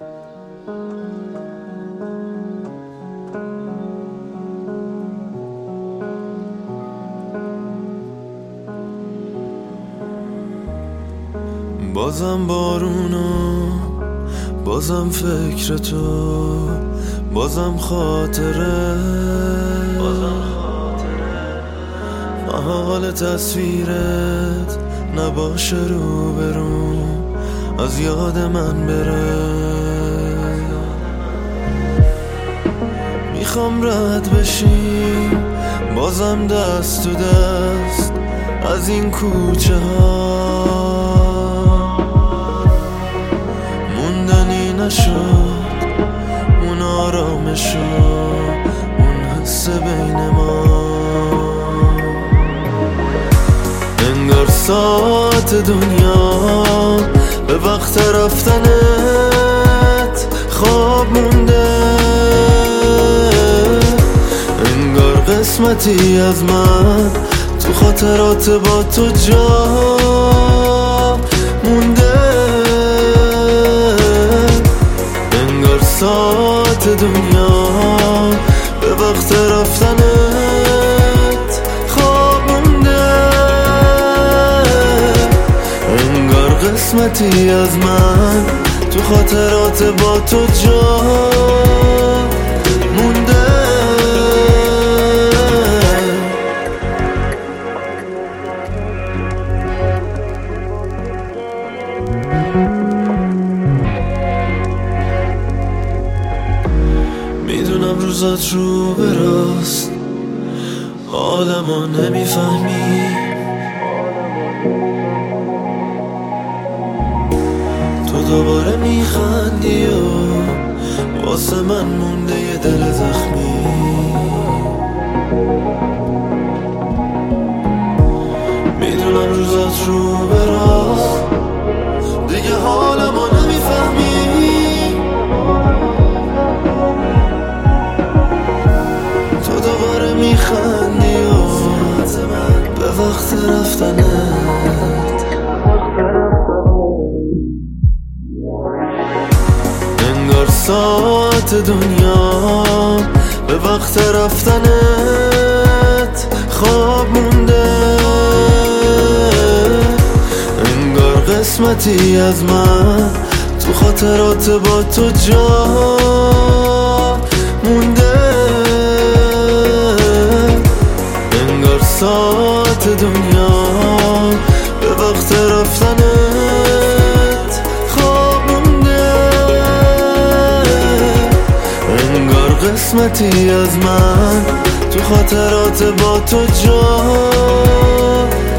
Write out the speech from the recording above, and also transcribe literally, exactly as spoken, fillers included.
بازم بارونو، بازم فکر تو، بازم خاطره، بازم خاطره محال تصویرت نباشه رو برو از یاد من بره. میخوام رد بشیم بازم دست تو دست از این کوچه ها، موندنی نشد اون آرامش و اون حس بین ما. انگار ساعت دنیا به وقت رفتنت خواب مونده، انگار قسمتی از من تو خاطرات با تو جا مونده. انگار ساعت دنیا به وقت رفتنت خواب مونده، انگار قسمتی از من تو خاطرات با تو جا مونده. میدونم روزات رو براست، حالمو نمیفهمی، تو دوباره میخندی و واسه من مونده یه دل زخمی. میدونم روزات رو براست، دیگه حالمو نمیفهمی، تو دوباره میخندی و به وقت رفتنت انگار ساعت دنیا به وقت رفتنت خواب مونده، انگار قسمتی از من تو خاطرات با تو جا مونده. انگار ساعت دنیا به وقت رفتنت خواب مونده، انگار قسمتی از من تو خاطرات با تو جا